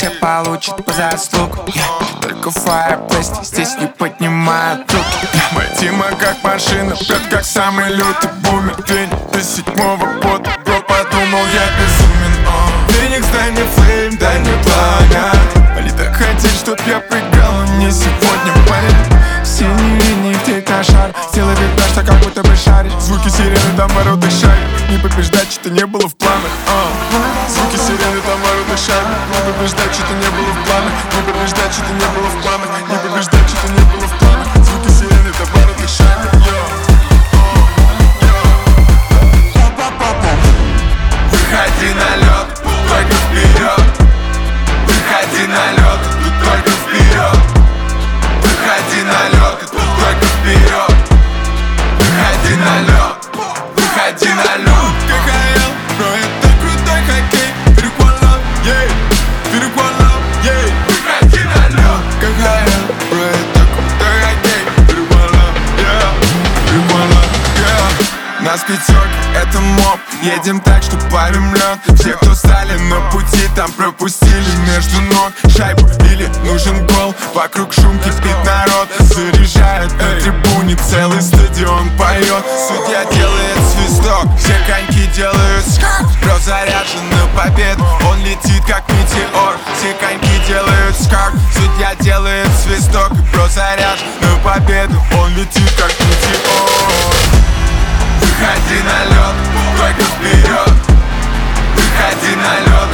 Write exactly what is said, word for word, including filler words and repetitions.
все получат по заслугам. Только Fireplace здесь не поднимают руки. Моя Тима как машина, пьет как самый лютый бумер. День без седьмого года, бро, подумал я безумен. Феникс, дай мне флейм, дай мне пламя. Они так хотели, чтоб я прыгал, но не сегодня, парень. Синие линии в тейк на шар. Сделай вид, что как будто бы шаришь. Звуки сирены, там ворот и шарик. Не побеждать, что-то не было в планах. uh. Звуки сирены, там ворот и шарик. Не побеждать, что-то не было в планах. Не побеждать, что-то не было в планах. Не побеждать, что-то не было в планах. Звуки сирены, там ворот и шарик. Выходи на лед, только вперед. Выходи на лед, тут только вперед. Выходи на лед, тут только вперед. Выходи на лед, выходи на лед. КХЛ, бро, это крутой хоккей. Переквалал, ей, переквалал, ей. Выходи на лед. КХЛ, бро, это крутой хоккей. Переквалал, yeah, переквалал, yeah. Нас пятерка, это моб. Едем так, что плавим лед. Все, кто стали на пути, там пропустили между ног шайбу или нужен гол. Вокруг шум, кипит народ. Заряжают на трибуне, целый стадион поет. Судья делает свисток, все коньки делают скак. Бро заряжен на победу, он летит как метеор. Все коньки делают скак, судья делает свисток. Бро заряжен на победу, он летит как метеор. Выходи на лед, только вперед. Выходи на лед,